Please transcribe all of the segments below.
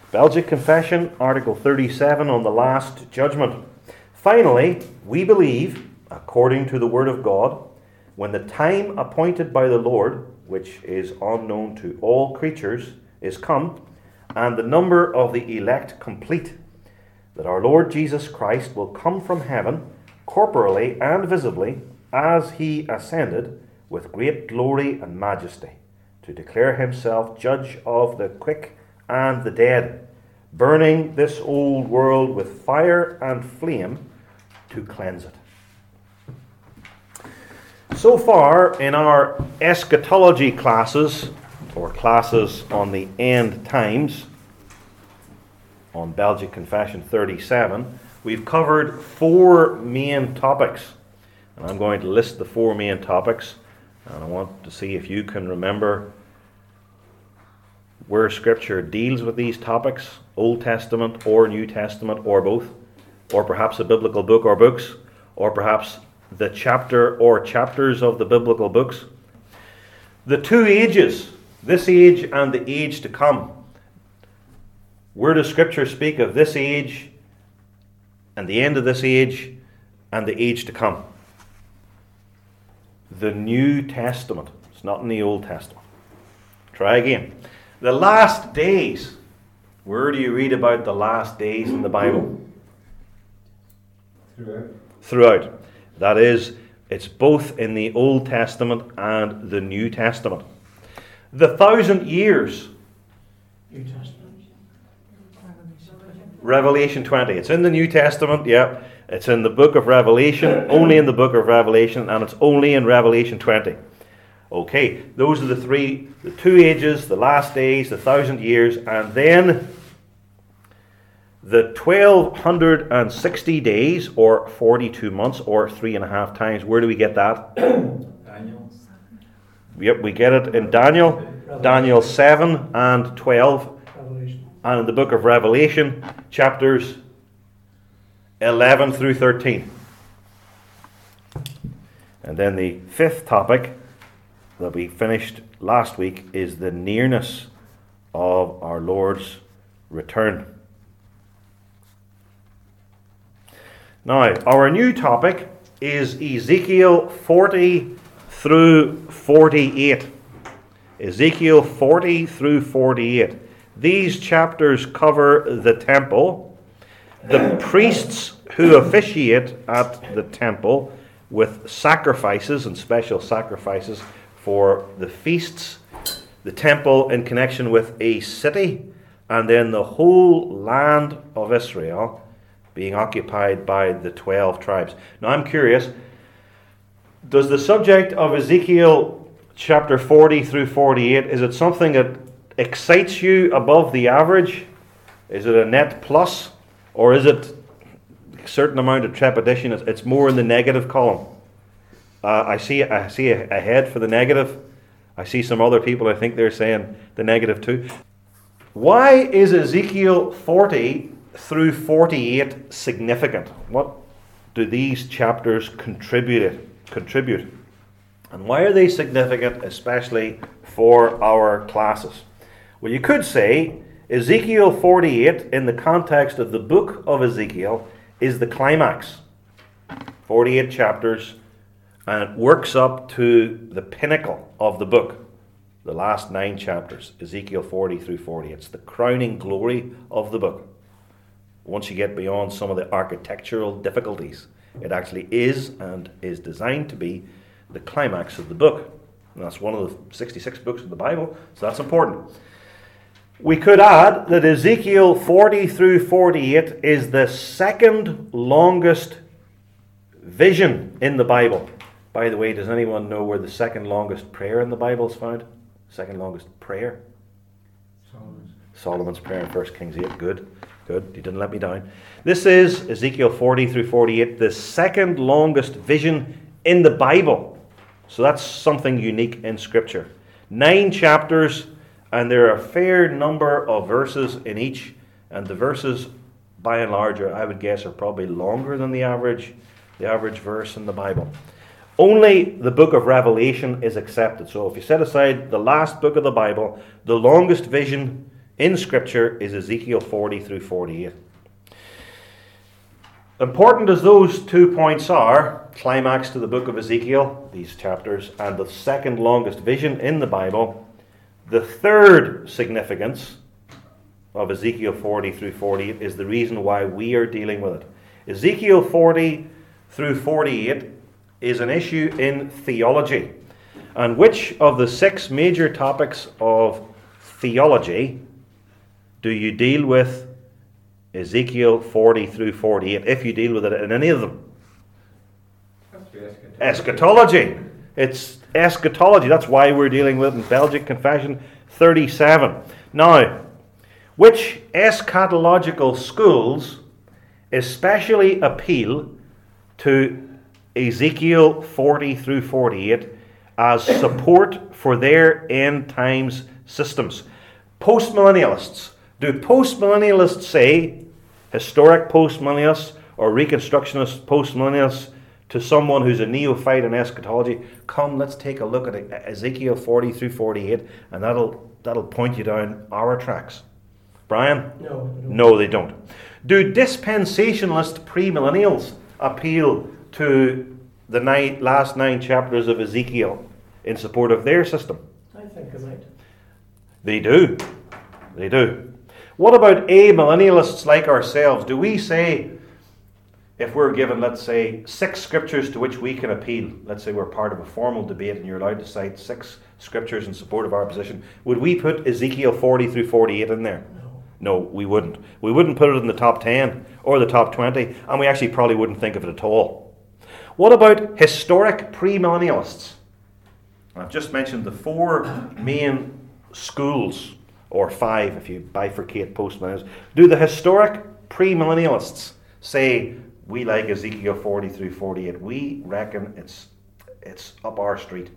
Belgic Confession, Article 37 on the Last Judgment. Finally, we believe, according to the Word of God, when the time appointed by the Lord, which is unknown to all creatures, is come, and the number of the elect complete, that our Lord Jesus Christ will come from heaven, corporally and visibly, as he ascended, with great glory and majesty, to declare himself judge of the quick and the dead, burning this old world with fire and flame to cleanse it. So far in our eschatology classes, or classes on the end times, on Belgic Confession 37, we've covered four main topics. And I'm going to list the four main topics, and I want to see if you can remember where Scripture deals with these topics, Old Testament or New Testament or both, or perhaps a biblical book or books, or perhaps the chapter or chapters of the biblical books. The two ages, this age and the age to come. Where does Scripture speak of this age and the end of this age and the age to come? The New Testament. It's not in the Old Testament. Try again. The last days. Where do you read about the last days in the Bible? Throughout. That is, it's both in the Old Testament and the New Testament. The 1,000 years. New Testament. Revelation 20. It's in the New Testament, yeah. It's in the book of Revelation, only in the book of Revelation, and it's only in Revelation 20. Okay, those are the two ages, the last days, the 1,000 years, and then the 1,260 days, or 42 months, or 3.5 times. Where do we get that? Daniel. Yep, we get it in Daniel, Daniel 7 and 12, Revelation. and in the book of Revelation, chapters 11 through 13. And then the fifth topic that we finished last week is the nearness of our Lord's return. Now, our new topic is Ezekiel 40 through 48. Ezekiel 40 through 48. These chapters cover the temple, the priests who officiate at the temple with sacrifices and special sacrifices for the feasts, the temple in connection with a city, and then the whole land of Israel being occupied by the 12 tribes. Now I'm curious, does the subject of Ezekiel chapter 40 through 48, is it something that excites you above the average? Is it a net plus? Or is it a certain amount of trepidation? It's more in the negative column. I see a head for the negative. I see some other people, I think they're saying the negative too. Why is Ezekiel 40 through 48 significant? What do these chapters contribute? And why are they significant, especially for our classes? Well, you could say Ezekiel 48, in the context of the book of Ezekiel, is the climax. 48 chapters, and it works up to the pinnacle of the book. The last 9 chapters, Ezekiel 40 through 40. It's the crowning glory of the book. Once you get beyond some of the architectural difficulties, it actually is and is designed to be the climax of the book. And that's one of the 66 books of the Bible, so that's important. We could add that Ezekiel 40 through 48 is the second longest vision in the Bible. By the way, does anyone know where the second longest prayer in the Bible is found? Second longest prayer? Solomon's prayer in 1 Kings 8. Good. You didn't let me down. This is Ezekiel 40 through 48, the second longest vision in the Bible. So that's something unique in Scripture. 9 chapters, and there are a fair number of verses in each, and the verses, by and large, I would guess, are probably longer than the average verse in the Bible. Only the book of Revelation is accepted. So if you set aside the last book of the Bible, the longest vision in Scripture is Ezekiel 40 through 48. Important as those 2 points are, climax to the book of Ezekiel, these chapters, and the second longest vision in the Bible, the third significance of Ezekiel 40 through 48 is the reason why we are dealing with it. Ezekiel 40 through 48 is an issue in theology. And which of the 6 major topics of theology do you deal with Ezekiel 40 through 48, if you deal with it in any of them? Eschatology. It's eschatology. That's why we're dealing with it in Belgic Confession 37. Now, which eschatological schools especially appeal to Ezekiel 40 through 48 as support for their end times systems? Postmillennialists. Do postmillennialists say, historic postmillennialists or reconstructionist postmillennialists, to someone who's a neophyte in eschatology, come, let's take a look at Ezekiel 40 through 48, and that'll point you down our tracks? Brian? No, they don't. Do dispensationalist premillennials appeal to the last 9 chapters of Ezekiel in support of their system? I think they might. They do. They do. What about amillennialists like ourselves? Do we say, if we're given, let's say, 6 scriptures to which we can appeal, let's say we're part of a formal debate and you're allowed to cite 6 scriptures in support of our position, would we put Ezekiel 40 through 48 in there? No, we wouldn't. We wouldn't put it in the top 10 or the top 20, and we actually probably wouldn't think of it at all. What about historic premillennialists? I've just mentioned the 4 main schools, or 5 if you bifurcate postmillennials. Do the historic premillennialists say, we like Ezekiel 40 through 48? We reckon it's up our street.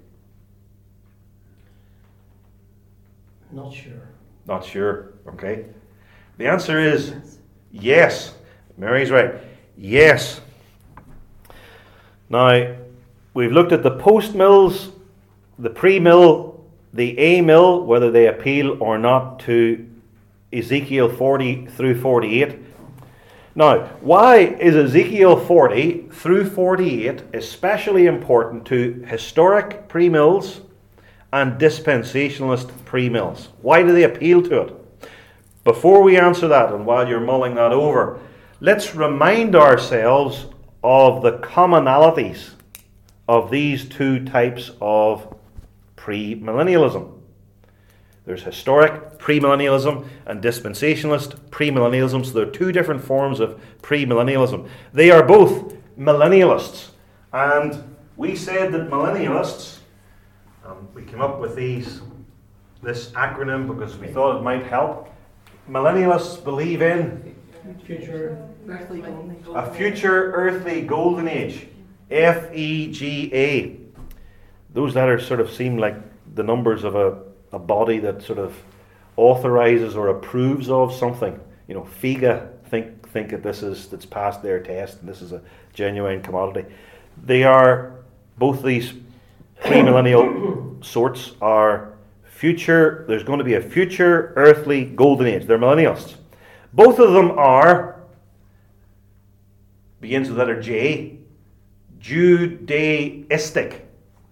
Not sure. Not sure, okay. The answer is yes. Mary's right. Yes. Now, we've looked at the post-mills, the pre-mill, the a-mill, whether they appeal or not to Ezekiel 40 through 48. Now, why is Ezekiel 40 through 48 especially important to historic pre-mills and dispensationalist pre-mills? Why do they appeal to it? Before we answer that, and while you're mulling that over, let's remind ourselves of the commonalities of these 2 types of premillennialism. There's historic premillennialism and dispensationalist premillennialism. So there are 2 different forms of premillennialism. They are both millennialists. And we said that millennialists, we came up with this acronym because we thought it might help. Millennialists believe in a future earthly golden age. FEGA. Those letters sort of seem like the numbers of a body that sort of authorizes or approves of something. You know, FIGA think that that's passed their test and this is a genuine commodity. They are, both these premillennial sorts are future, there's going to be a future earthly golden age. They're millennialists. Both of them begins with the letter J, Judaistic.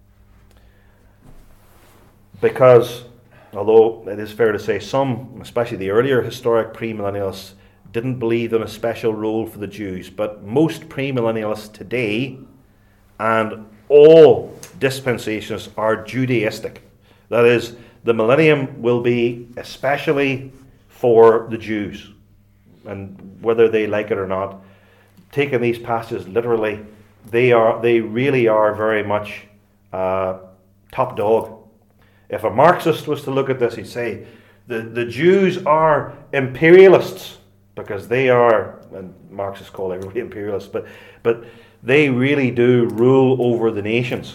Because, although it is fair to say some, especially the earlier historic premillennialists, didn't believe in a special role for the Jews, but most premillennialists today and all dispensationalists are Judaistic. That is, the millennium will be especially for the Jews, and whether they like it or not, taking these passages literally, they really are very much top dog. If a Marxist was to look at this, he'd say the Jews are imperialists because they are, and Marxists call everybody imperialists, but they really do rule over the nations.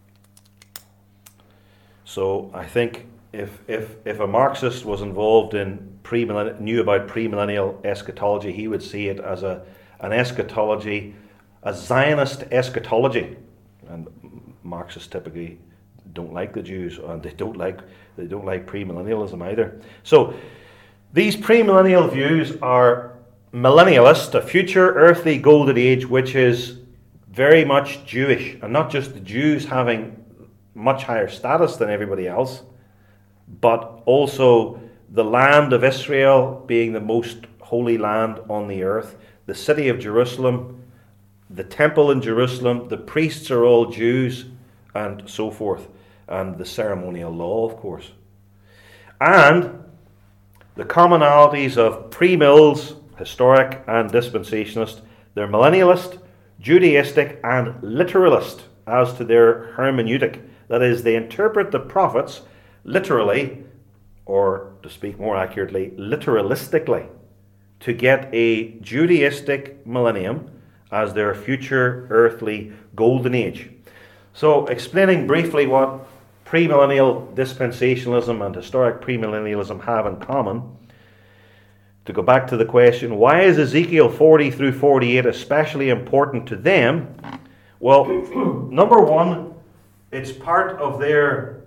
So I think if a Marxist was involved in knew about premillennial eschatology, he would see it as an eschatology, a Zionist eschatology, and Marxists typically don't like the Jews, and they don't like premillennialism either. So These premillennial views are millennialist, a future earthly golden age which is very much Jewish, and not just the Jews having much higher status than everybody else, but also the land of Israel being the most holy land on the earth, the city of Jerusalem, the temple in Jerusalem, the priests are all Jews, and so forth, and the ceremonial law, of course. And the commonalities of premills, historic and dispensationalist, they're millennialist, Judaistic, and literalist as to their hermeneutic. That is, they interpret the prophets literally, or to speak more accurately, literalistically, to get a Judaistic millennium as their future earthly golden age. So, explaining briefly what premillennial dispensationalism and historic premillennialism have in common, to go back to the question, why is Ezekiel 40 through 48 especially important to them? Well, number one, it's part of their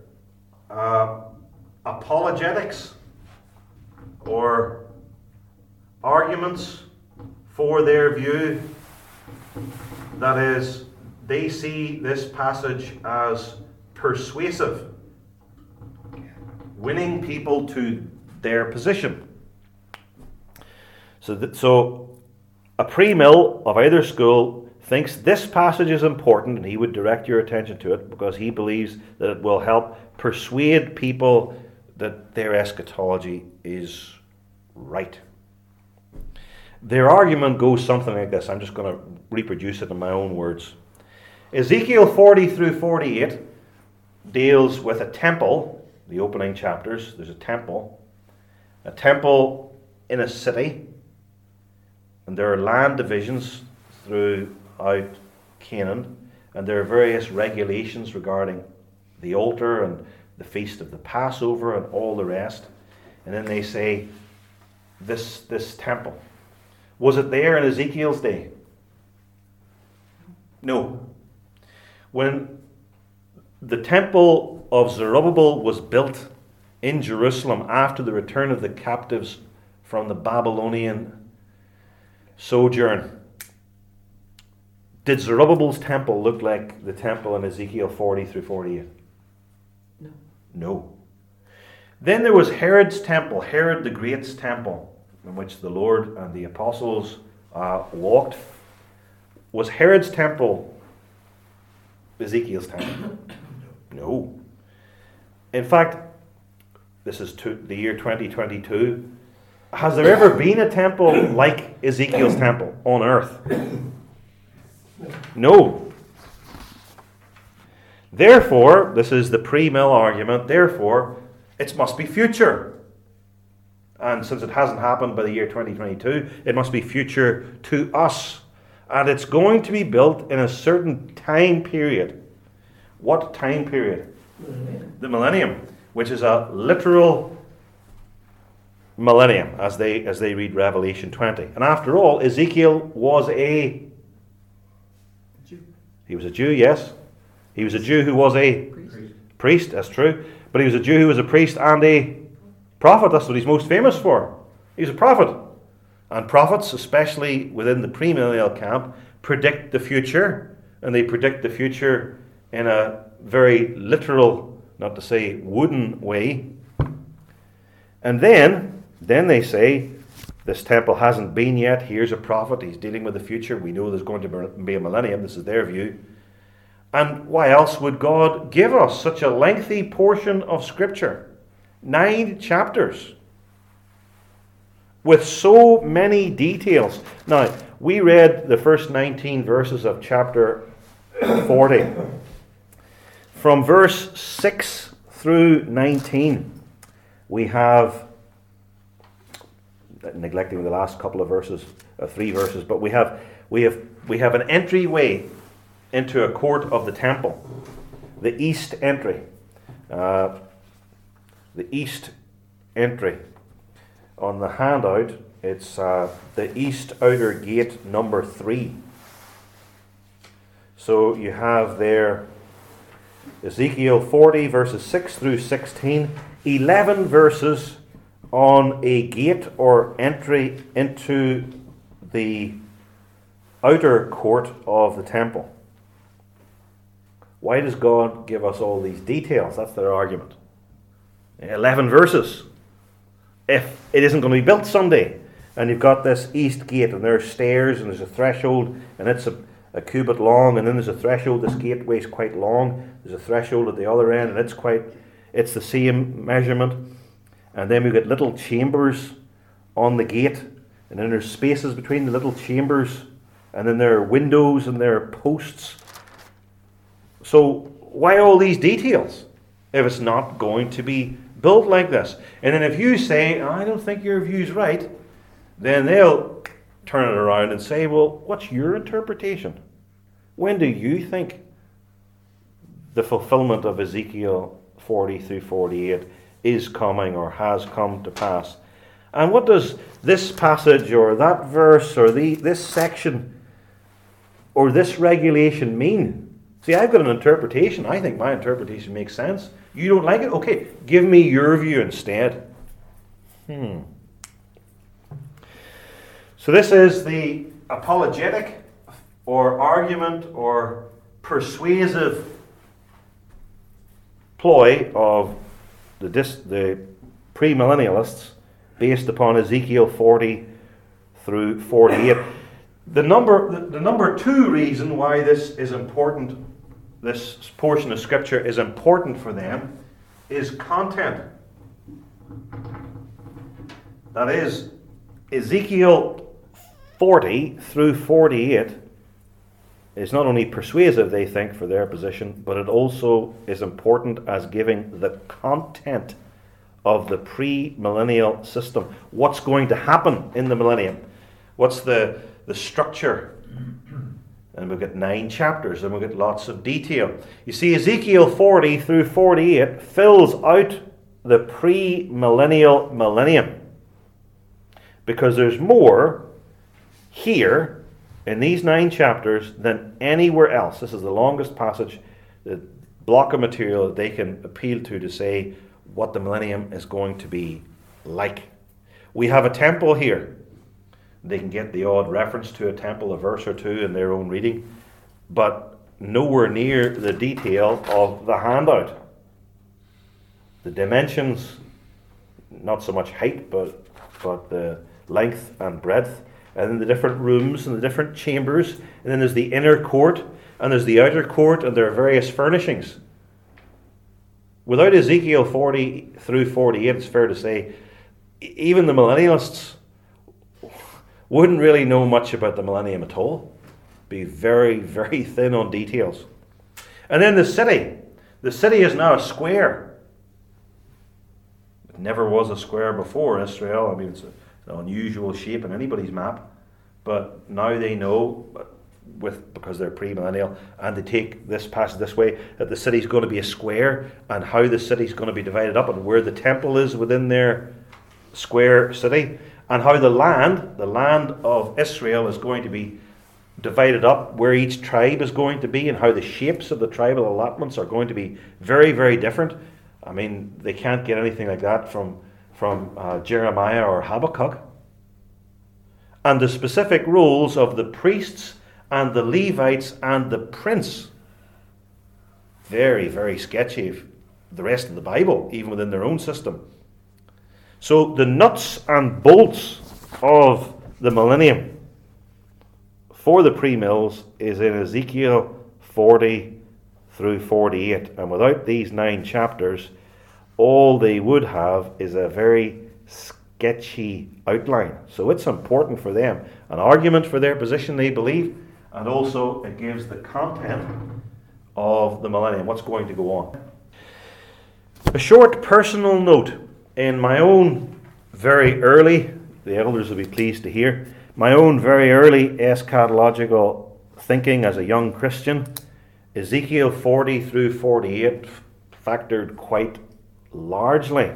apologetics or arguments for their view. That is, they see this passage as persuasive, winning people to their position. So a premill of either school thinks this passage is important, and he would direct your attention to it because he believes that it will help persuade people that their eschatology is right. Their argument goes something like this. I'm just going to reproduce it in my own words. Ezekiel 40 through 48 deals with a temple, the opening chapters. There's a temple in a city, and there are land divisions throughout Canaan, and there are various regulations regarding the altar and the feast of the Passover and all the rest. And then they say, this temple, was it there in Ezekiel's day? No. When the temple of Zerubbabel was built in Jerusalem after the return of the captives from the Babylonian sojourn, did Zerubbabel's temple look like the temple in Ezekiel 40 through 48? No. No. Then there was Herod's temple, Herod the Great's temple, in which the Lord and the apostles walked. Was Herod's temple Ezekiel's temple? No. In fact, this is the year 2022. Has there ever been a temple like Ezekiel's temple on earth? No. Therefore, this is the pre-mill argument, therefore, it must be future. And since it hasn't happened by the year 2022, it must be future to us. And it's going to be built in a certain time period. What time period? The millennium, which is a literal millennium, as they read Revelation 20. And after all, Ezekiel was a Jew. He was a Jew, yes. He was a Jew who was a priest, that's true. But he was a Jew who was a priest and a prophet. That's what he's most famous for. He's a prophet. And prophets, especially within the premillennial camp, predict the future. And they predict the future in a very literal, not to say wooden way. And then they say, this temple hasn't been yet. Here's a prophet. He's dealing with the future. We know there's going to be a millennium. This is their view. And why else would God give us such a lengthy portion of Scripture? 9 chapters. With so many details. Now, we read the first 19 verses of chapter 40. From verse 6 through 19, we have, neglecting the last couple of verses, 3 verses, but we have an entryway into a court of the temple, the east entry. The east entry. On the handout, it's the east outer gate number 3. So you have there Ezekiel 40 verses 6 through 16, 11 verses on a gate or entry into the outer court of the temple. Why does God give us all these details? That's their argument. 11 verses. If it isn't going to be built someday, and you've got this east gate, and there are stairs, and there's a threshold, and it's a cubit long, and then there's a threshold. This gateway is quite long. There's a threshold at the other end, and it's the same measurement. And then we've got little chambers on the gate, and then there's spaces between the little chambers, and then there are windows and there are posts. So why all these details if it's not going to be built like this? And then if you say, I don't think your view's right, then they'll turn it around and say, well, what's your interpretation? When do you think the fulfillment of Ezekiel 40 through 48 is coming or has come to pass? And what does this passage or that verse or this section or this regulation mean? See, I've got an interpretation. I think my interpretation makes sense. You don't like it? Okay, give me your view instead. So this is the apologetic or argument or persuasive ploy of the premillennialists based upon Ezekiel 40 through 48. The number two reason why this is important, this portion of Scripture is important for them, is content. That is, Ezekiel 40 through 48 is not only persuasive, they think, for their position, but it also is important as giving the content of the premillennial system. What's going to happen in the millennium? What's the structure? And we've got 9 chapters, and we've got lots of detail. You see, Ezekiel 40 through 48 fills out the premillennial millennium, because there's more here in these 9 chapters than anywhere else. This is the longest passage, the block of material that they can appeal to say what the millennium is going to be like. We have a temple here. They can get the odd reference to a temple, a verse or two in their own reading, but nowhere near the detail of the handout. The dimensions, not so much height, but the length and breadth, and then the different rooms and the different chambers, and then there's the inner court, and there's the outer court, and there are various furnishings. Without Ezekiel 40 through 48, it's fair to say, even the millennialists wouldn't really know much about the millennium at all. Be very, very thin on details. And then the city. The city is now a square. It never was a square before Israel. I mean, it's an unusual shape in anybody's map. But now they know, because they're premillennial, and they take this passage this way, that the city's going to be a square, and how the city's going to be divided up, and where the temple is within their square city, and how the land of Israel is going to be divided up, where each tribe is going to be, and how the shapes of the tribal allotments are going to be very, very different. I mean, they can't get anything like that from Jeremiah or Habakkuk. And the specific roles of the priests and the Levites and the prince. Very, very sketchy of the rest of the Bible, even within their own system. So the nuts and bolts of the millennium for the pre-mills is in Ezekiel 40 through 48. And without these 9 chapters, all they would have is a very sketchy outline. So it's important for them. An argument for their position, they believe, and also it gives the content of the millennium, what's going to go on. A short personal note. In my own very early, the elders will be pleased to hear, my own very early eschatological thinking as a young Christian, Ezekiel 40 through 48 factored quite largely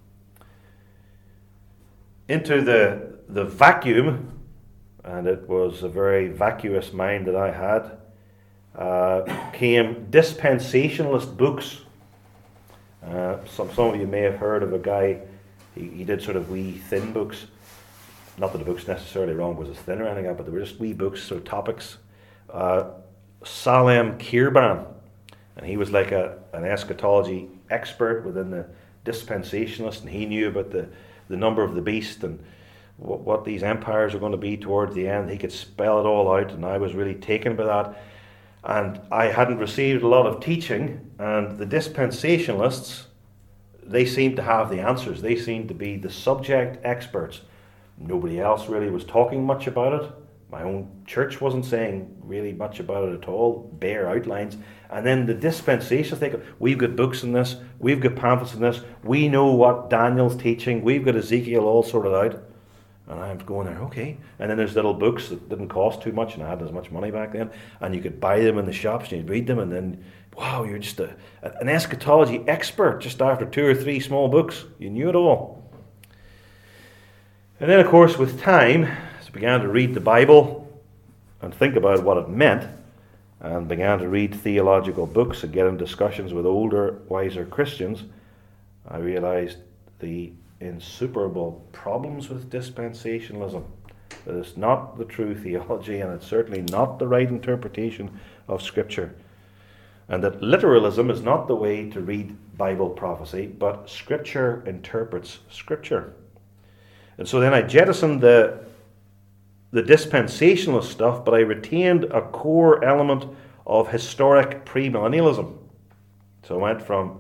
into the vacuum, and it was a very vacuous mind that I had, came dispensationalist books. Some of you may have heard of a guy, He did sort of wee thin books. Not that the book's necessarily wrong because it's thin or anything like that, but they were just wee books, sort of topics. Salem Kirban, and he was like an eschatology expert within the dispensationalists, and he knew about the number of the beast and what these empires are going to be towards the end. He could spell it all out, and I was really taken by that. And I hadn't received a lot of teaching, and the dispensationalists, they seemed to have the answers. They seemed to be the subject experts. Nobody else really was talking much about it. My own church wasn't saying really much about it at all, bare outlines. And then the dispensations, they go, we've got books in this, we've got pamphlets in this, we know what Daniel's teaching, we've got Ezekiel all sorted out. And I'm going there, okay. And then there's little books that didn't cost too much, and I hadn't as much money back then. And you could buy them in the shops, and you'd read them, and then, wow, you're just an eschatology expert just after 2 or 3 small books. You knew it all. And then, of course, with time, as I began to read the Bible and think about what it meant, and began to read theological books and get in discussions with older, wiser Christians, I realized the insuperable problems with dispensationalism. That it's not the true theology, and it's certainly not the right interpretation of Scripture. And that literalism is not the way to read Bible prophecy, but Scripture interprets Scripture. And so then I jettisoned the dispensationalist stuff, but I retained a core element of historic premillennialism. So I went from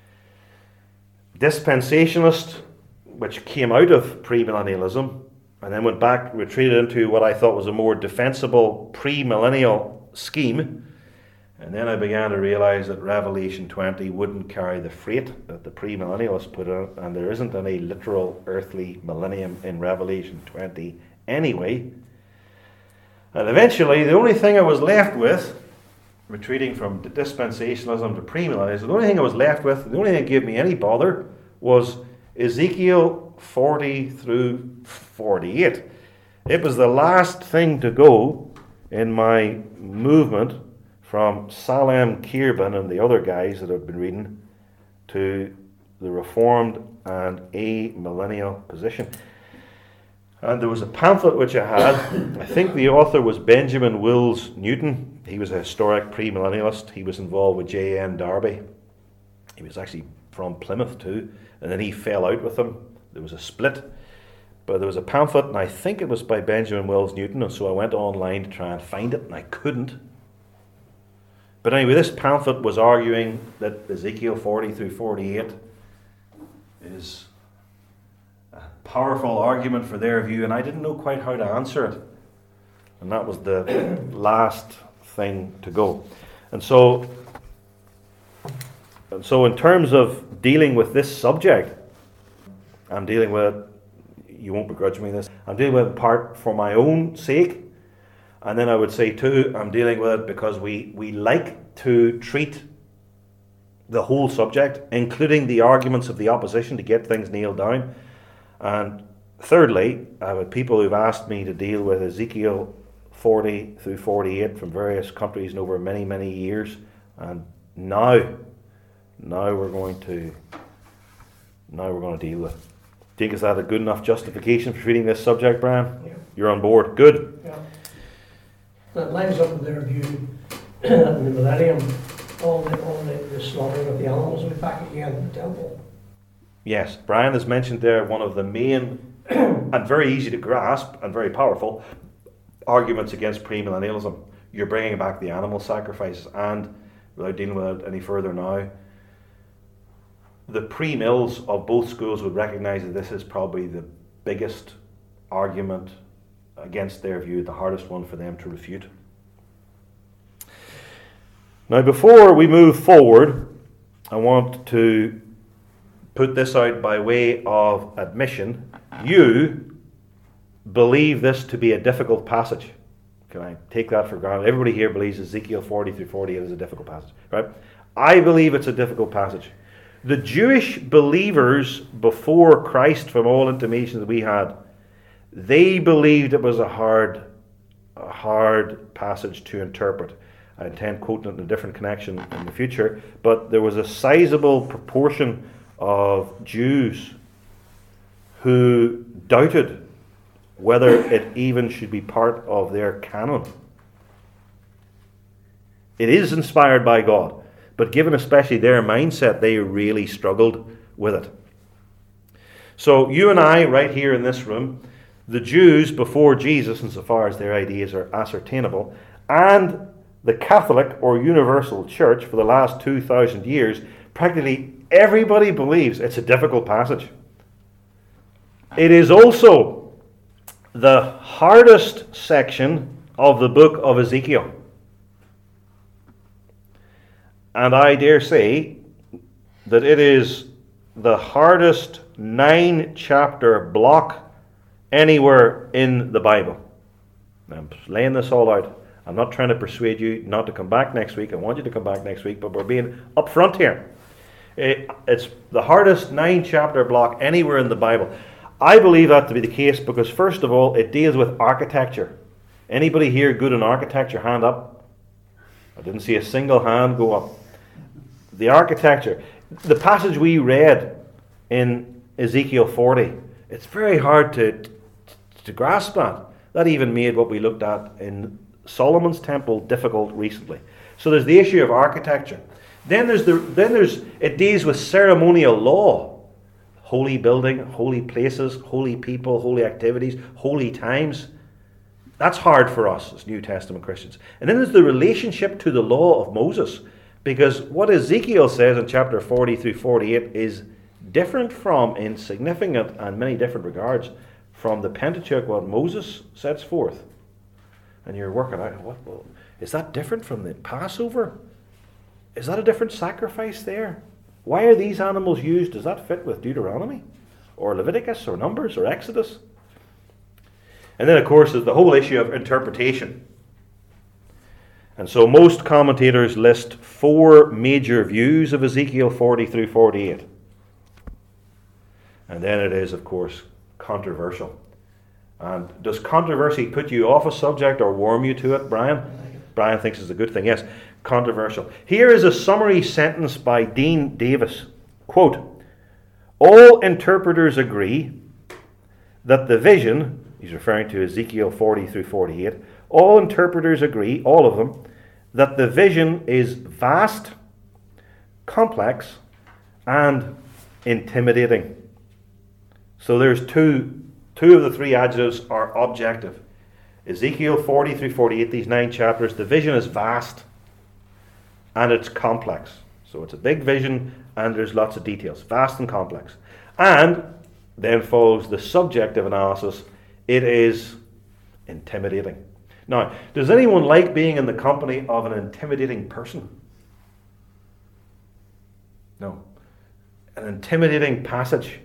dispensationalist, which came out of premillennialism, and then went back, retreated into what I thought was a more defensible premillennial scheme. And then I began to realize that Revelation 20 wouldn't carry the freight that the premillennialists put on, and there isn't any literal earthly millennium in Revelation 20 anyway. And eventually, the only thing I was left with, retreating from dispensationalism to premillennialism, the only thing I was left with, the only thing that gave me any bother, was Ezekiel 40 through 48. It was the last thing to go in my movement from Salem Kirban and the other guys that I've been reading to the Reformed and amillennial position. And there was a pamphlet which I had. I think the author was Benjamin Wills Newton. He was a historic premillennialist. He was involved with J.N. Darby. He was actually from Plymouth too. And then he fell out with them. There was a split. But there was a pamphlet, and I think it was by Benjamin Wills Newton. And so I went online to try and find it, and I couldn't. But anyway, this pamphlet was arguing that Ezekiel 40 through 48 is a powerful argument for their view, and I didn't know quite how to answer it. And that was the last thing to go. And so in terms of dealing with this subject, I'm dealing with it, you won't begrudge me this, I'm dealing with it part for my own sake. And then I would say too, I'm dealing with it because we like to treat the whole subject, including the arguments of the opposition, to get things nailed down. And thirdly, I've had people who've asked me to deal with Ezekiel 40 through 48 from various countries and over many, many years. And now we're going to deal with it. Think is that a good enough justification for treating this subject, Brian? Yeah. You're on board. Good. Yeah. That lines up with their view in the millennium, all the slaughtering of the animals will be back again in the temple. Yes, Brian has mentioned there one of the main and very easy to grasp and very powerful arguments against premillennialism. You're bringing back the animal sacrifices, and without dealing with it any further now, the pre-mills of both schools would recognize that this is probably the biggest argument against their view, the hardest one for them to refute. Now, before we move forward, I want to put this out by way of admission. You believe this to be a difficult passage. Can I take that for granted? Everybody here believes Ezekiel 40 through 48 is a difficult passage, right? I believe it's a difficult passage. The Jewish believers before Christ, from all intimations that we had, they believed it was a hard passage to interpret. I intend quoting it in a different connection in the future, but there was a sizable proportion of Jews who doubted whether it even should be part of their canon. It is inspired by God, but given especially their mindset, they really struggled with it. So you and I, right here in this room, the Jews before Jesus, insofar as their ideas are ascertainable, and the Catholic or Universal Church for the last 2,000 years, practically everybody believes it's a difficult passage. It is also the hardest section of the book of Ezekiel. And I dare say that it is the hardest 9-chapter block anywhere in the Bible. I'm laying this all out. I'm not trying to persuade you not to come back next week. I want you to come back next week, but we're being upfront here. It's the hardest 9-chapter block anywhere in the Bible. I believe that to be the case because, first of all, it deals with architecture. Anybody here good in architecture? Hand up. I didn't see a single hand go up. The architecture. The passage we read in Ezekiel 40, it's very hard to grasp that. That even made what we looked at in Solomon's temple difficult recently. So there's the issue of architecture. Then it deals with ceremonial law. Holy building, holy places, holy people, holy activities, holy times. That's hard for us as New Testament Christians. And then there's the relationship to the law of Moses. Because what Ezekiel says in chapter 40 through 48 is different from, in significant and many different regards, from the Pentateuch, what Moses sets forth. And you're working out, is that different from the Passover? Is that a different sacrifice there? Why are these animals used? Does that fit with Deuteronomy? Or Leviticus? Or Numbers? Or Exodus? And then, of course, there's the whole issue of interpretation. And so most commentators list 4 major views of Ezekiel 40 through 48. And then it is, of course, controversial. And does controversy put you off a subject or warm you to it, Brian? Brian thinks it's a good thing. Yes, controversial. Here is a summary sentence by Dean Davis. Quote, all interpreters agree that the vision, he's referring to Ezekiel 40 through 48, all interpreters agree, all of them, that the vision is vast, complex, and intimidating. So there's two of the 3 adjectives are objective. Ezekiel 40 through 48, these 9 chapters, the vision is vast and it's complex. So it's a big vision and there's lots of details, vast and complex. And then follows the subjective analysis, it is intimidating. Now, does anyone like being in the company of an intimidating person? No. An intimidating passage.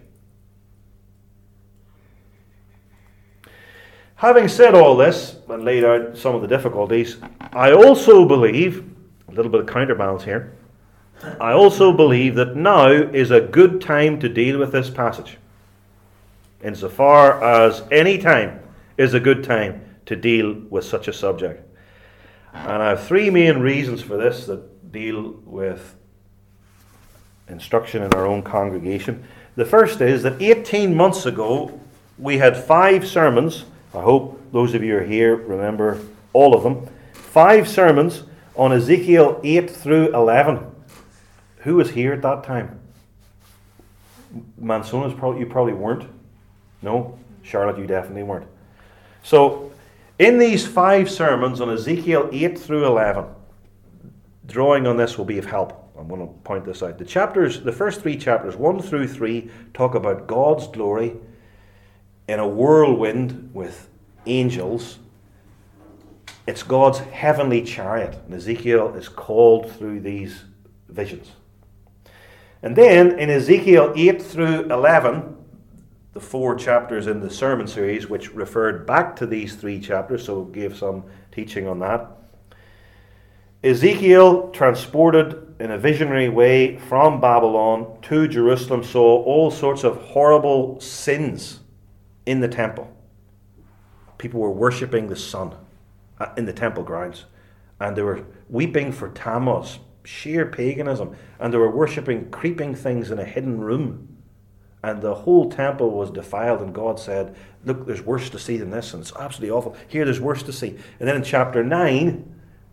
Having said all this and laid out some of the difficulties, I also believe, a little bit of counterbalance here, I also believe that now is a good time to deal with this passage. Insofar as any time is a good time to deal with such a subject. And I have 3 main reasons for this that deal with instruction in our own congregation. The first is that 18 months ago we had 5 sermons. I hope those of you who are here remember all of them. 5 sermons on Ezekiel 8 through 11. Who was here at that time? Mansonas, you probably weren't. No? Charlotte, you definitely weren't. So, in these 5 sermons on Ezekiel 8 through 11, drawing on this will be of help. I'm going to point this out. The first 3 chapters, 1 through 3, talk about God's glory in a whirlwind with angels. It's God's heavenly chariot, and Ezekiel is called through these visions. And then in Ezekiel 8 through 11, the 4 chapters in the sermon series, which referred back to these 3 chapters, so gave some teaching on that. Ezekiel, transported in a visionary way from Babylon to Jerusalem, saw all sorts of horrible sins in the temple. People were worshipping the sun in the temple grounds, and they were weeping for Tammuz, sheer paganism, and they were worshipping creeping things in a hidden room and the whole temple was defiled, and God said, look, there's worse to see than this, and it's absolutely awful. Here, there's worse to see. And then in chapter 9,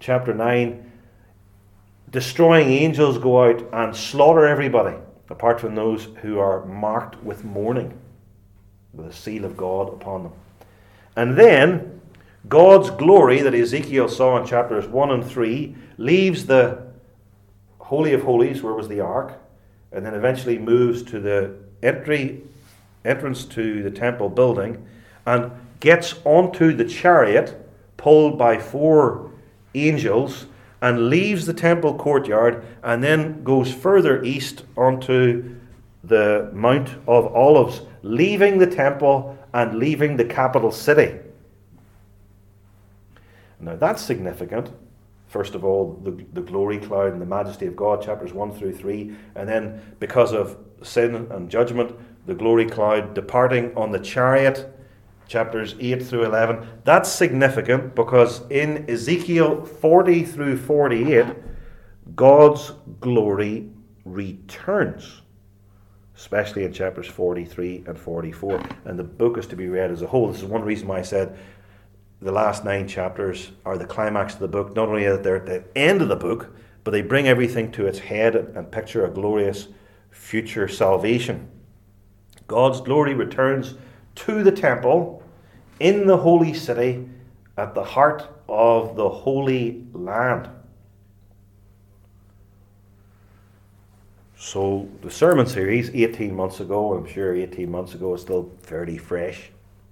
destroying angels go out and slaughter everybody, apart from those who are marked with mourning, with a seal of God upon them. And then God's glory that Ezekiel saw in chapters 1 and 3 leaves the Holy of Holies, where was the ark, and then eventually moves to the entrance to the temple building, and gets onto the chariot pulled by 4 angels, and leaves the temple courtyard, and then goes further east onto the Mount of Olives, leaving the temple and leaving the capital city. Now that's significant. First of all, the glory cloud and the majesty of God, chapters 1 through 3, and then because of sin and judgment, the glory cloud departing on the chariot, chapters 8 through 11. That's significant because in Ezekiel 40 through 48, God's glory returns, especially in chapters 43 and 44. And the book is to be read as a whole. This is one reason why I said the last 9 chapters are the climax of the book. Not only that they're at the end of the book, but they bring everything to its head and picture a glorious future salvation. God's glory returns to the temple in the holy city at the heart of the Holy Land. So the sermon series 18 months ago, I'm sure 18 months ago is still fairly fresh.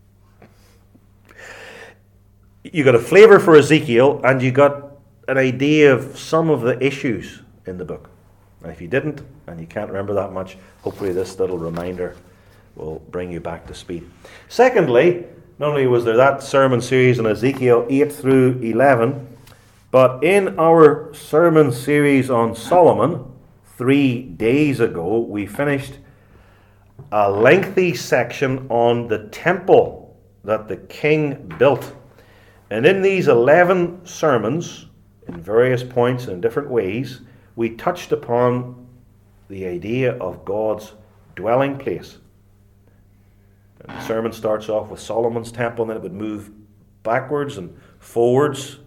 You got a flavour for Ezekiel, and you got an idea of some of the issues in the book. And if you didn't, and you can't remember that much, hopefully this little reminder will bring you back to speed. Secondly, not only was there that sermon series on Ezekiel 8 through 11, but in our sermon series on Solomon 3 days ago, we finished a lengthy section on the temple that the king built. And in these 11 sermons, in various points and in different ways, we touched upon the idea of God's dwelling place. And the sermon starts off with Solomon's temple, and then it would move backwards and forwards.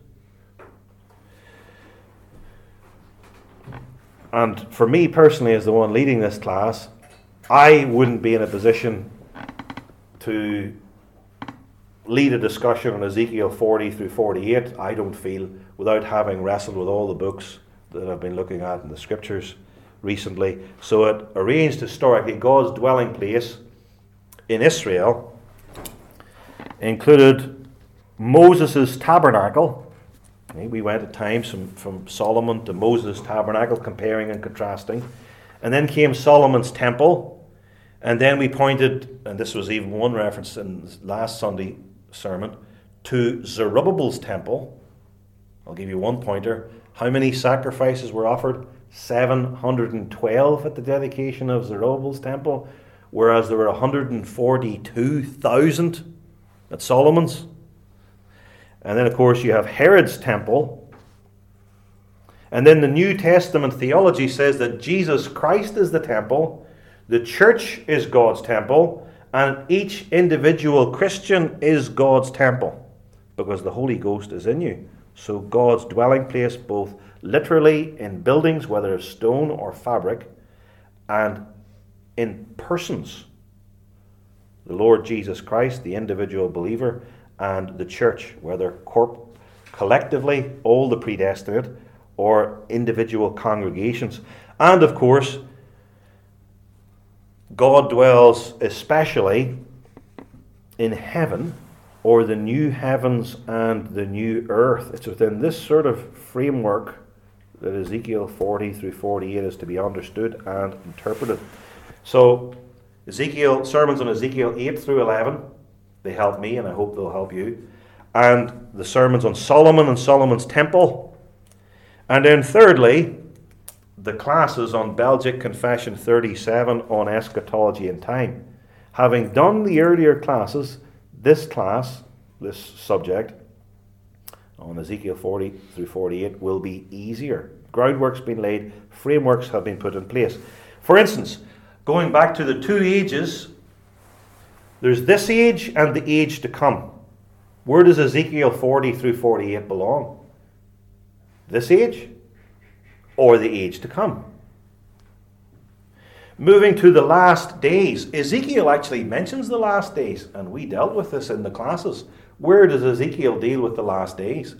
And for me personally, as the one leading this class, I wouldn't be in a position to lead a discussion on Ezekiel 40 through 48, I don't feel, without having wrestled with all the books that I've been looking at in the scriptures recently. So it arranged historically, God's dwelling place in Israel included Moses' tabernacle. We went at times from Solomon to Moses' tabernacle, comparing and contrasting. And then came Solomon's temple. And then we pointed, and this was even one reference in last Sunday sermon, to Zerubbabel's temple. I'll give you one pointer. How many sacrifices were offered? 712 at the dedication of Zerubbabel's temple, whereas there were 142,000 at Solomon's. And then, of course, you have Herod's temple. And then the New Testament theology says that Jesus Christ is the temple, the church is God's temple, and each individual Christian is God's temple, because the Holy Ghost is in you. So God's dwelling place, both literally in buildings, whether it's stone or fabric, and in persons. The Lord Jesus Christ, the individual believer, and the church, whether collectively, all the predestinate, or individual congregations. And of course, God dwells especially in heaven, or the new heavens and the new earth. It's within this sort of framework that Ezekiel 40 through 48 is to be understood and interpreted. So, sermons on Ezekiel 8 through 11, they help me, and I hope they'll help you. And the sermons on Solomon and Solomon's temple. And then thirdly, the classes on Belgic Confession 37 on eschatology and time. Having done the earlier classes, this subject on Ezekiel 40 through 48 will be easier. Groundwork's been laid, frameworks have been put in place. For instance, going back to the two ages, there's this age and the age to come. Where does Ezekiel 40 through 48 belong? This age or the age to come? Moving to the last days, Ezekiel actually mentions the last days, and we dealt with this in the classes. Where does Ezekiel deal with the last days?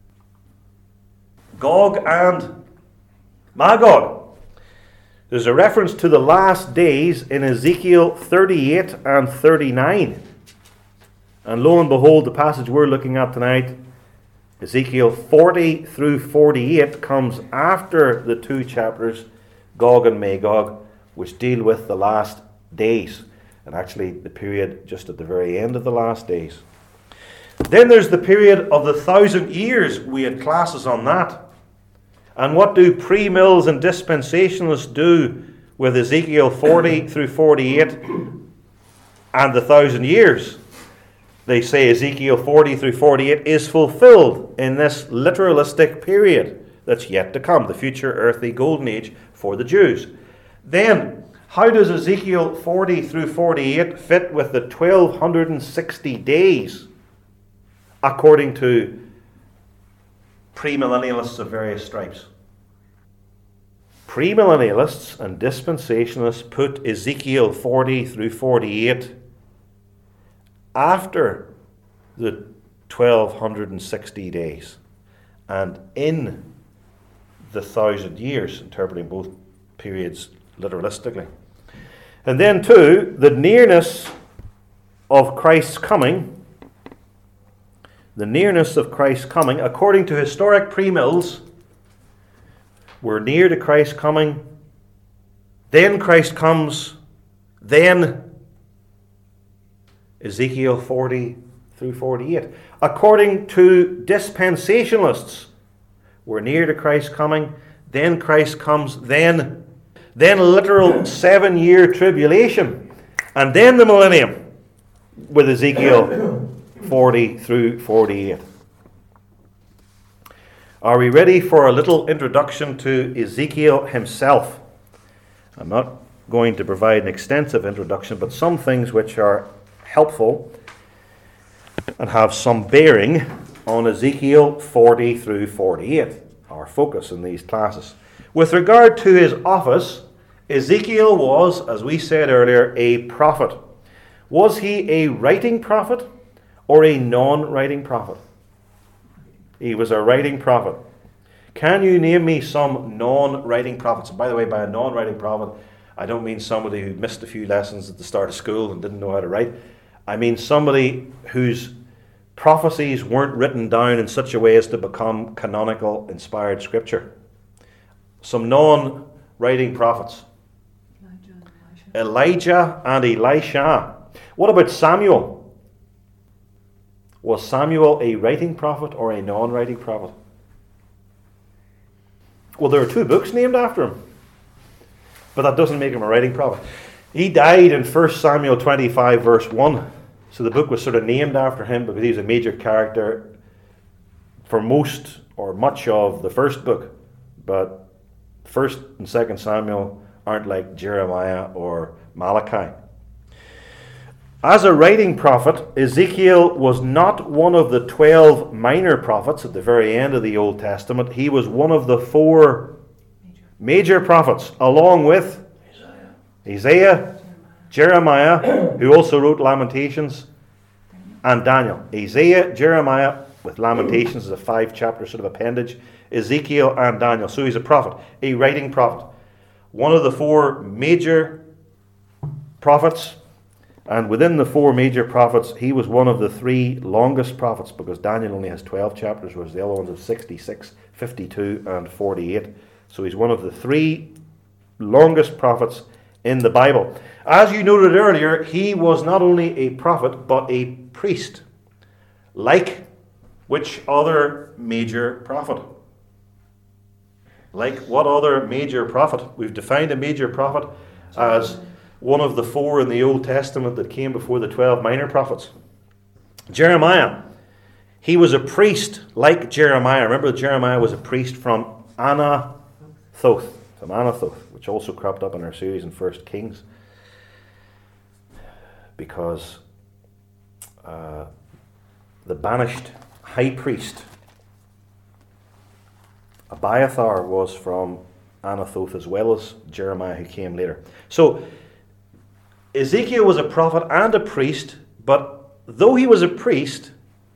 Gog and Magog. There's a reference to the last days in Ezekiel 38 and 39. And lo and behold, the passage we're looking at tonight, Ezekiel 40 through 48, comes after the two chapters, Gog and Magog, which deal with the last days, and actually the period just at the very end of the last days. Then there's the period of the 1,000 years. We had classes on that. And what do pre-mills and dispensationalists do with Ezekiel 40 through 48 and the 1,000 years? They say Ezekiel 40 through 48 is fulfilled in this literalistic period that's yet to come, the future earthly golden age for the Jews. Then, how does Ezekiel 40 through 48 fit with the 1,260 days according to premillennialists of various stripes? Premillennialists and dispensationalists put Ezekiel 40 through 48 after the 1,260 days and in the 1,000 years, interpreting both periods literalistically. And then too, the nearness of Christ's coming, according to historic premills, we're near to Christ's coming, then Christ comes, then Ezekiel 40 through 48. According to dispensationalists, we're near to Christ's coming, then Christ comes, then literal 7-year tribulation, and then the millennium with Ezekiel 40 through 48. Are we ready for a little introduction to Ezekiel himself? I'm not going to provide an extensive introduction, but some things which are helpful and have some bearing on Ezekiel 40 through 48, our focus in these classes. With regard to his office, Ezekiel was, as we said earlier, a prophet. Was he a writing prophet or a non-writing prophet? He was a writing prophet. Can you name me some non-writing prophets? And by the way, by a non-writing prophet, I don't mean somebody who missed a few lessons at the start of school and didn't know how to write. I mean somebody whose prophecies weren't written down in such a way as to become canonical, inspired scripture. Some non-writing prophets. Elijah and Elisha. What about Samuel? Was Samuel a writing prophet or a non-writing prophet? Well, there are 2 books named after him, but that doesn't make him a writing prophet. He died in 1 Samuel 25 verse 1, so the book was sort of named after him because he was a major character for most or much of the first book, but 1st and 2nd Samuel aren't like Jeremiah or Malachi. As a writing prophet, Ezekiel was not one of the 12 minor prophets at the very end of the Old Testament. He was one of the 4 major prophets, along with Isaiah, Jeremiah, who also wrote Lamentations, and Daniel. Isaiah, Jeremiah, with Lamentations as a 5-chapter sort of appendage, Ezekiel and Daniel. So he's a prophet, a writing prophet. One of the 4 major prophets, and within the 4 major prophets, he was one of the 3 longest prophets, because Daniel only has 12 chapters, whereas the other ones have 66, 52, and 48. So he's one of the 3 longest prophets in the Bible. As you noted earlier, he was not only a prophet, but a priest. Like which other major prophet? Like what other major prophet? We've defined a major prophet as one of the 4 in the Old Testament that came before the 12 minor prophets. Jeremiah, he was a priest like Jeremiah. Remember that Jeremiah was a priest from Anathoth, which also cropped up in our series in 1 Kings. because the banished high priest Abiathar was from Anathoth, as well as Jeremiah, who came later. So Ezekiel was a prophet and a priest, but though he was a priest,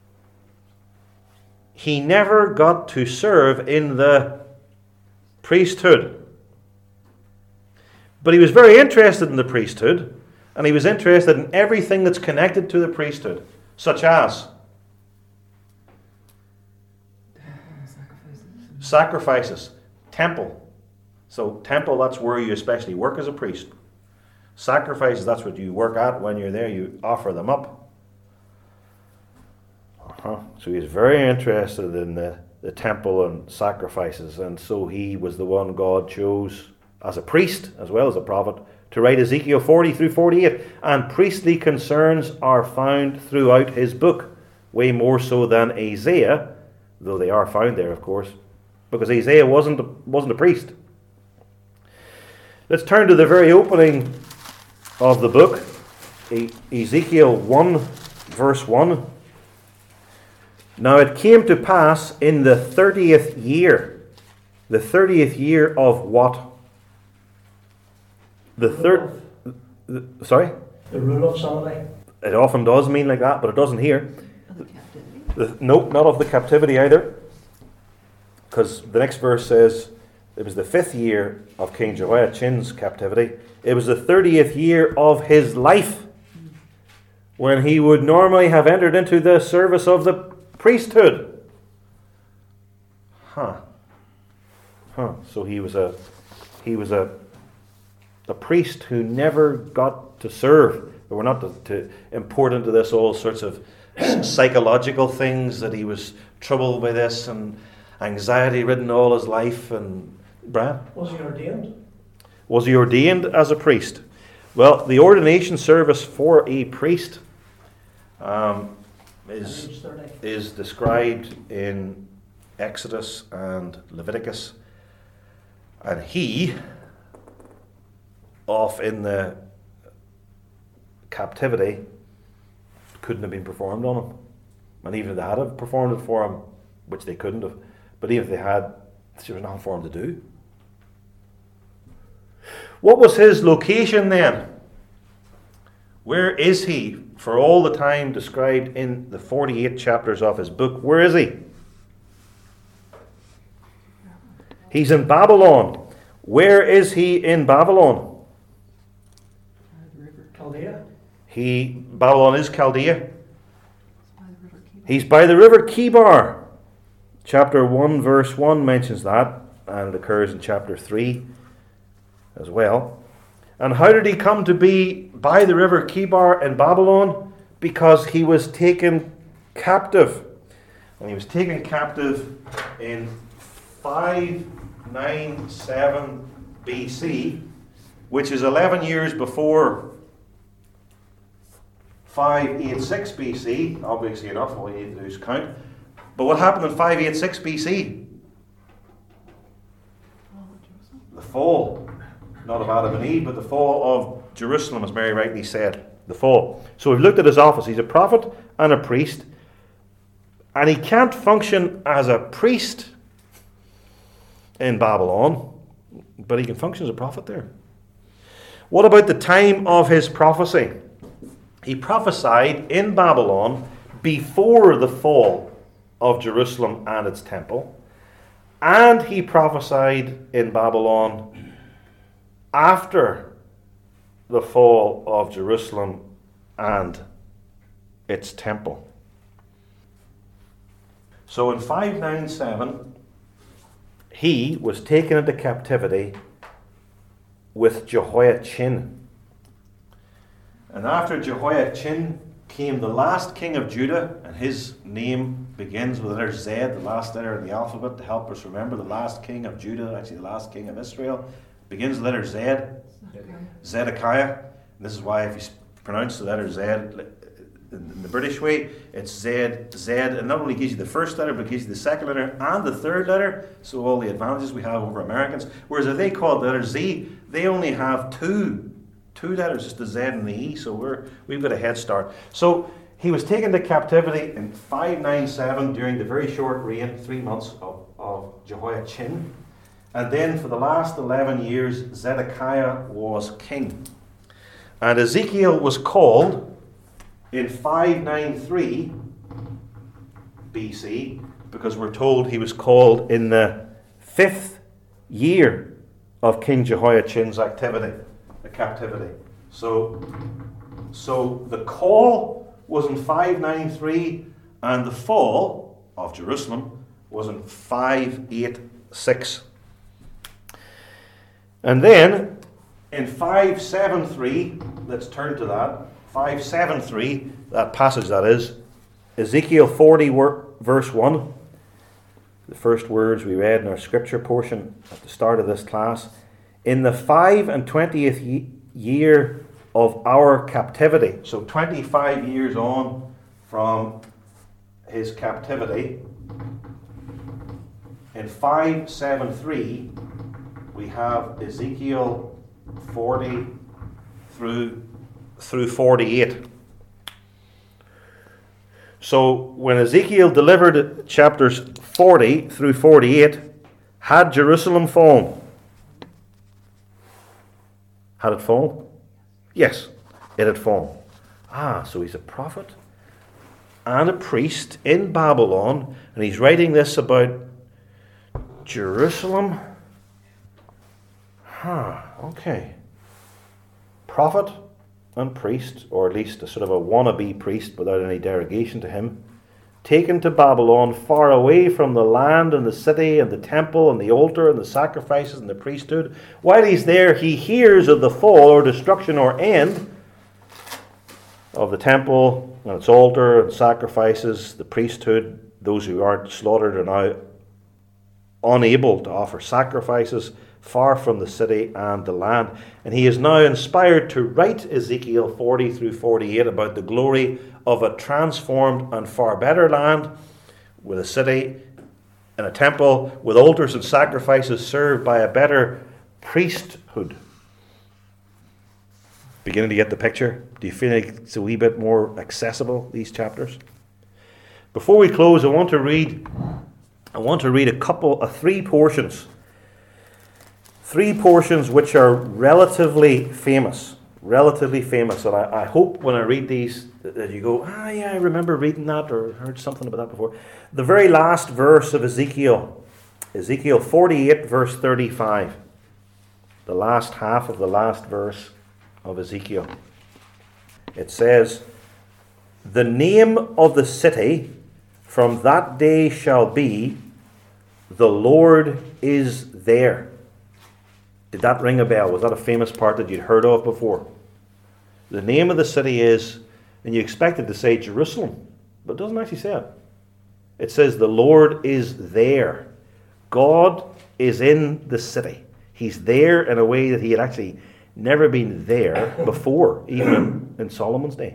he never got to serve in the priesthood. But he was very interested in the priesthood, and he was interested in everything that's connected to the priesthood, such as sacrifices, temple. So temple, that's where you especially work as a priest. Sacrifices, that's what you work at when you're there. You offer them up. So he's very interested in the temple and sacrifices. And so he was the one God chose as a priest, as well as a prophet, to write Ezekiel 40 through 48. And priestly concerns are found throughout his book, way more so than Isaiah, though they are found there, of course, because Isaiah wasn't a priest. Let's turn to the very opening of the book, Ezekiel 1, verse 1. Now it came to pass in the 30th year. The 30th year of what? Sorry? The rule of somebody. It often does mean like that, but it doesn't here. Of the captivity? No, not of the captivity either. Because the next verse says, it was the 5th year of King Jehoiachin's captivity. It was the 30th year of his life, when he would normally have entered into the service of the priesthood. So he was a priest who never got to serve. But we're not to import into this all sorts of psychological things, that he was troubled by this and anxiety ridden all his life. And Brian? Was he ordained? Was he ordained as a priest? Well, the ordination service for a priest is described in Exodus and Leviticus. And he, off in the captivity, couldn't have been performed on him. And even if they had have performed it for him, which they couldn't have, but even if they had, there was nothing for him to do. What was his location then? Where is he for all the time described in the 48 chapters of his book? Where is he? He's in Babylon. Where is he in Babylon? Chaldea. Babylon is Chaldea. He's by the river Kibar. Chapter 1 verse 1 mentions that, and it occurs in chapter 3 as well. And how did he come to be by the river Kibar in Babylon? Because he was taken captive. And he was taken captive in 597 BC, which is 11 years before 586 BC. Obviously enough, all you need to do is count. But what happened in 586 BC? The fall, not of Adam and Eve, but the fall of Jerusalem, as Mary rightly said. The fall. So we've looked at his office. He's a prophet and a priest. And he can't function as a priest in Babylon, but he can function as a prophet there. What about the time of his prophecy? He prophesied in Babylon before the fall of Jerusalem and its temple, and he prophesied in Babylon after the fall of Jerusalem and its temple. So in 597, he was taken into captivity with Jehoiachin. And after Jehoiachin came the last king of Judah, and his name begins with the letter Z, the last letter in the alphabet, to help us remember the last king of Judah, actually the last king of Israel, begins with the letter Z, Zedekiah. And this is why if you pronounce the letter Z in the British way, it's Z, and it not only gives you the first letter, but it gives you the second letter and the third letter, so all the advantages we have over Americans. Whereas if they call it the letter Z, they only have two two letters, just the Z and the E, so we've got a head start. So he was taken to captivity in 597 during the very short reign, 3 months, of Jehoiachin. And then for the last 11 years, Zedekiah was king. And Ezekiel was called in 593 BC, because we're told he was called in the 5th year of King Jehoiachin's captivity. So the call was in 593, and the fall of Jerusalem was in 586. And then in 573, let's turn to that. 573, that passage that is, Ezekiel 40 verse 1. The first words we read in our scripture portion at the start of this class. In the 25th year of our captivity, so 25 years on from his captivity, in 573 we have Ezekiel 40 through 48. So when Ezekiel delivered chapters 40 through 48, had Jerusalem fallen? Had it fallen? Yes, it had fallen. So he's a prophet and a priest in Babylon, and he's writing this about Jerusalem. Okay. Prophet and priest, or at least a sort of a wannabe priest without any derogation to him, taken to Babylon, far away from the land and the city and the temple and the altar and the sacrifices and the priesthood. While he's there, he hears of the fall or destruction or end of the temple and its altar and sacrifices, the priesthood. Those who aren't slaughtered are now unable to offer sacrifices, far from the city and the land. And he is now inspired to write Ezekiel 40 through 48 about the glory of a transformed and far better land, with a city and a temple, with altars and sacrifices served by a better priesthood. Beginning to get the picture? Do you feel like it's a wee bit more accessible, these chapters? Before we close, I want to read three portions. Three portions which are relatively famous. And I hope when I read these that you go, I remember reading that or heard something about that before. The very last verse of Ezekiel 48 verse 35. The last half of the last verse of Ezekiel. It says, "The name of the city from that day shall be, the Lord is there." Did that ring a bell? Was that a famous part that you'd heard of before? The name of the city is, and you expected to say Jerusalem, but it doesn't actually say it. It says the Lord is there. God is in the city. He's there in a way that he had actually never been there before, even in Solomon's day.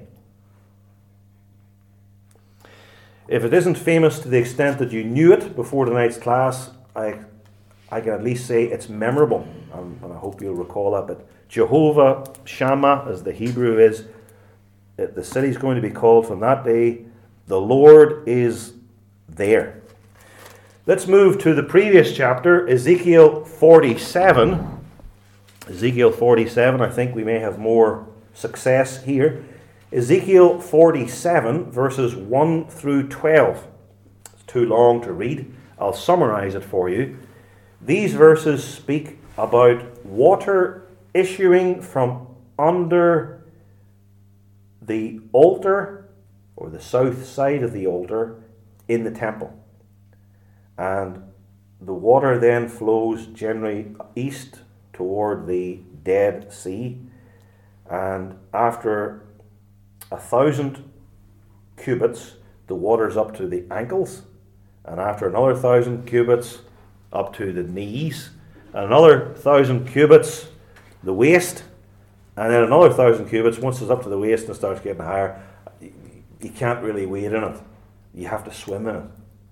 If it isn't famous to the extent that you knew it before tonight's class, I can at least say it's memorable, and I hope you'll recall that. But Jehovah Shammah, as the Hebrew is, the city's going to be called from that day, the Lord is there. Let's move to the previous chapter, Ezekiel 47. Ezekiel 47, I think we may have more success here. Ezekiel 47, verses 1 through 12. It's too long to read. I'll summarize it for you. These verses speak about water issuing from under the altar, or the south side of the altar, in the temple. And the water then flows generally east toward the Dead Sea. And after 1,000 cubits, the water's up to the ankles. And after another 1,000 cubits, up to the knees, and another 1,000 cubits, the waist, and then another 1,000 cubits. Once it's up to the waist and it starts getting higher, you can't really wade in it. You have to swim in it.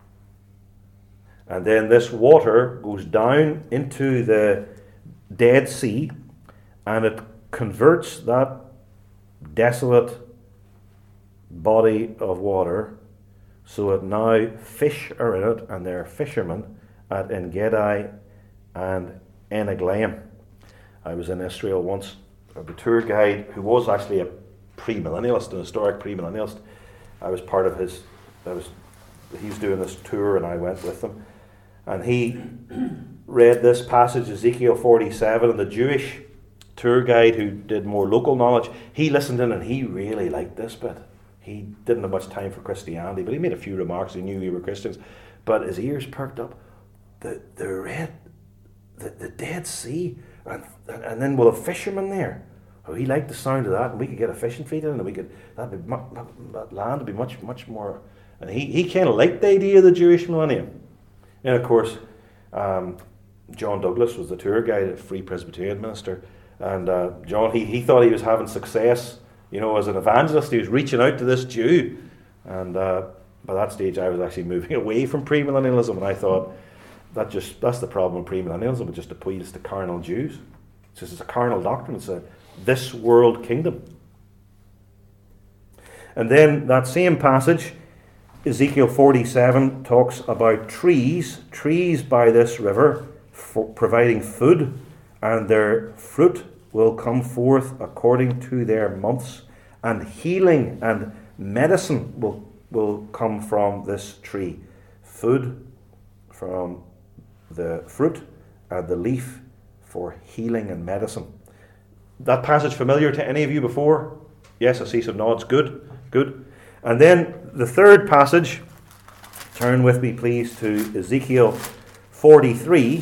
And then this water goes down into the Dead Sea, and it converts that desolate body of water so that now fish are in it, and there are fishermen at En-gedi and En-eglaim. I was in Israel once. The tour guide, who was actually a premillennialist, an historic premillennialist, I was part of his. He was doing this tour, and I went with him. And he read this passage, Ezekiel 47, and the Jewish tour guide, who did more local knowledge, he listened in and he really liked this bit. He didn't have much time for Christianity, but he made a few remarks. He knew we were Christians, but his ears perked up. The Dead Sea, and then we'll have fishermen there. Oh, he liked the sound of that, and we could get a fishing fleet in, and that land would be much more. And he kind of liked the idea of the Jewish millennium. And of course, John Douglas was the tour guide at Free Presbyterian minister, and John he thought he was having success, as an evangelist. He was reaching out to this Jew, and by that stage I was actually moving away from premillennialism, and I thought that's the problem with premillennialism. It just appeals to carnal Jews. It's a carnal doctrine. It's a this world kingdom. And then that same passage, Ezekiel 47, talks about trees by this river, for providing food, and their fruit will come forth according to their months, and healing and medicine will come from this tree. Food from the fruit, and the leaf for healing and medicine. That passage familiar to any of you before? Yes, I see some nods. Good. And then the third passage, turn with me please to Ezekiel 43,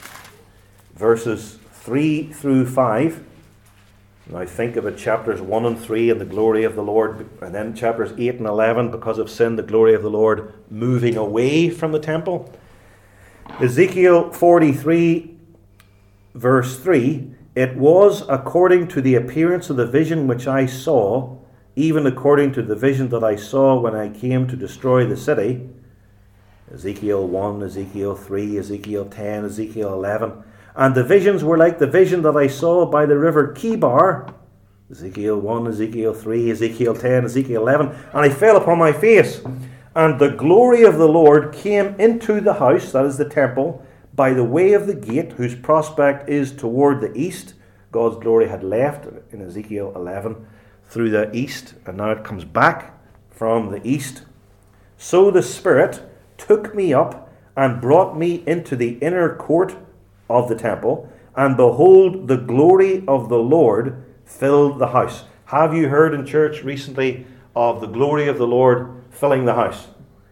verses 3 through 5. Now think about chapters 1 and 3 and the glory of the Lord, and then chapters 8 and 11, because of sin, the glory of the Lord moving away from the temple. Ezekiel 43, verse 3, it was according to the appearance of the vision which I saw, even according to the vision that I saw when I came to destroy the city. Ezekiel 1, Ezekiel 3, Ezekiel 10, Ezekiel 11. And the visions were like the vision that I saw by the river Kibar. Ezekiel 1, Ezekiel 3, Ezekiel 10, Ezekiel 11. And I fell upon my face. And the glory of the Lord came into the house, that is the temple, by the way of the gate, whose prospect is toward the east. God's glory had left in Ezekiel 11 through the east, and now it comes back from the east. So the Spirit took me up and brought me into the inner court of the temple, and behold, the glory of the Lord filled the house. Have you heard in church recently of the glory of the Lord filling the house?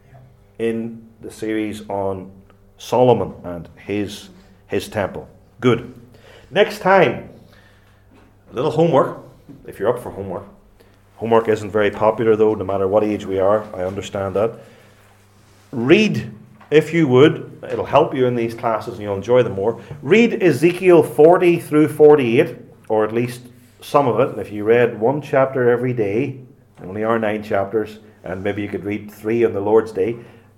In the series on Solomon and his temple. Good. Next time, a little homework, if you're up for homework. Homework isn't very popular though, no matter what age we are. I understand that. Read, if you would, it'll help you in these classes and you'll enjoy them more. Read Ezekiel 40 through 48, or at least some of it. And if you read one chapter every day, there only are 9 chapters, and maybe you could read 3 on the Lord's Day.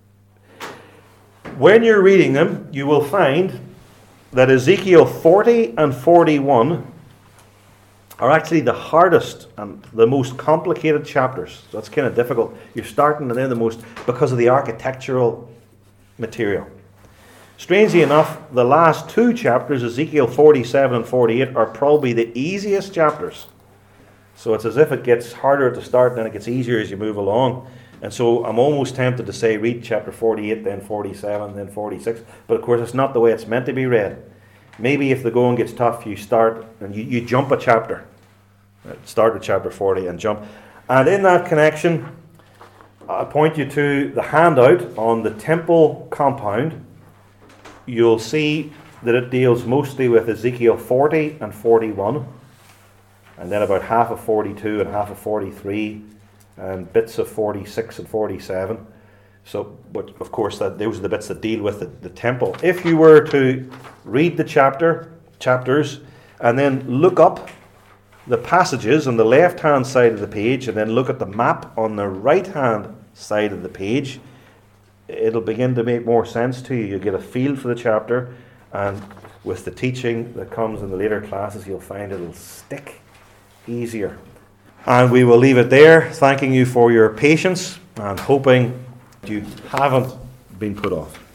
When you're reading them, you will find that Ezekiel 40 and 41 are actually the hardest and the most complicated chapters. So that's kind of difficult. You're starting and they're the most, because of the architectural material. Strangely enough, the last 2 chapters, Ezekiel 47 and 48, are probably the easiest chapters. So it's as if it gets harder at the start and then it gets easier as you move along. And so I'm almost tempted to say read chapter 48, then 47, then 46. But of course it's not the way it's meant to be read. Maybe if the going gets tough, you start and you jump a chapter. Start with chapter 40 and jump. And in that connection, I point you to the handout on the temple compound. You'll see that it deals mostly with Ezekiel 40 and 41. And then about half of 42 and half of 43. And bits of 46 and 47. So, but of course, those are the bits that deal with the temple. If you were to read the chapters, and then look up the passages on the left-hand side of the page, and then look at the map on the right-hand side of the page, it'll begin to make more sense to you. You'll get a feel for the chapter, and with the teaching that comes in the later classes, you'll find it'll stick easier. And we will leave it there, thanking you for your patience and hoping you haven't been put off.